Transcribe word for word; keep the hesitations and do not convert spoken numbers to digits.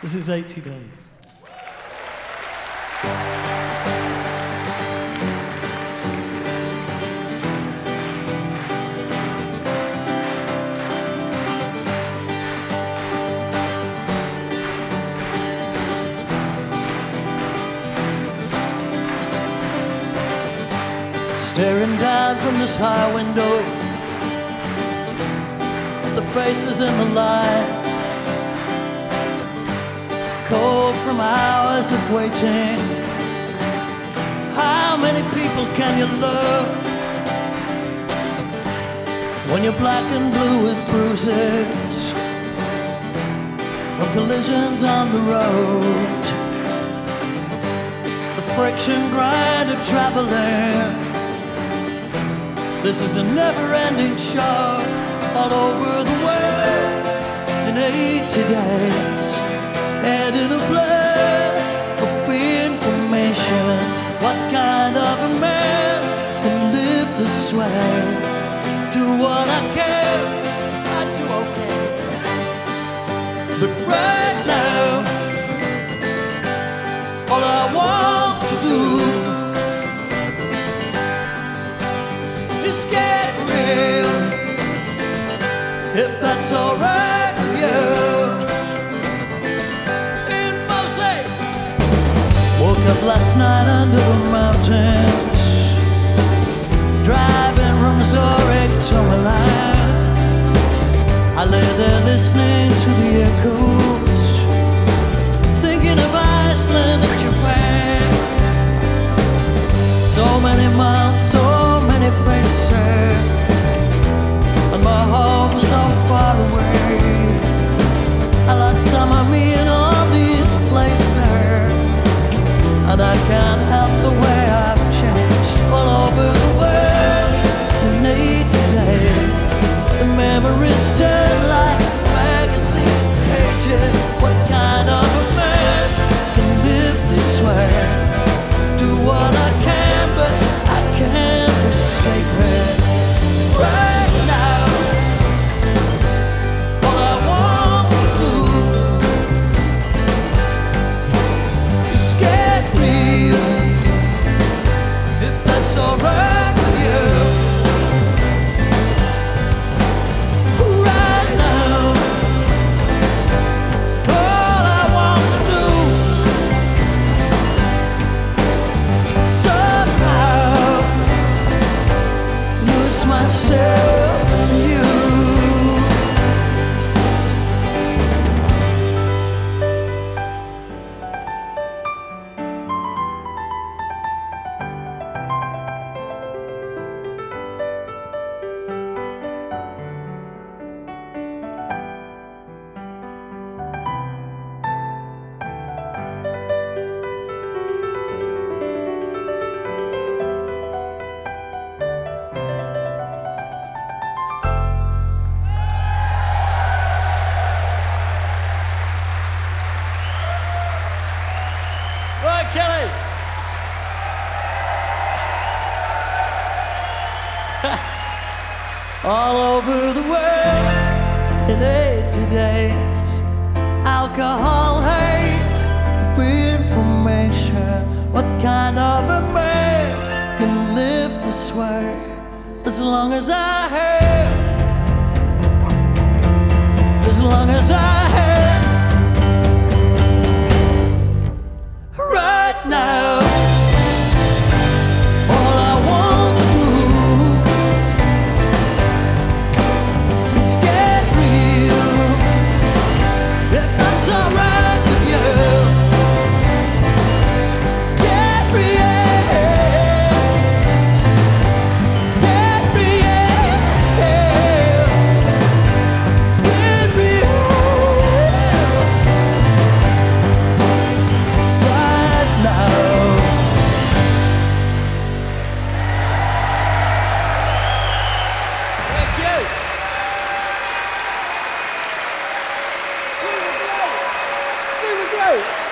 This is eighty days. Staring down from this high window at the faces in the light, cold from hours of waiting. How many people can you love when you're black and blue with bruises from collisions on the road? The friction grind of traveling. This is the never-ending show all over the world in eighty days. Head in a blur of information. What kind of a man can live this way? Do what I can, I do okay. But right now, all I want to do is get real, if that's alright with you. In Mosley, woke up last night under the mountains, driving from Zurich to Milan. I lay there listening to the echoes, thinking of Iceland and Japan. So many miles, so many faces, and my home so far away. I lost some of me in all these places, and I can't help the way I've changed all over the world in eighty days. The memories turn like magazine pages. What kind of a man can live this way? Do what I can, but I can't escape it. Right now, all I want to do is get real, if that's alright with you. Right now, all I want to do somehow lose myself in you. Right, Kelly. All over the world in eighty days. Alcohol, hate, free information. What kind of a man can live this way? As long as I have, as long as I have. Right now, all I want to do is get real, if that's alright with you. Get real, get real, get real. Right now. Thank you. We were great. We were great.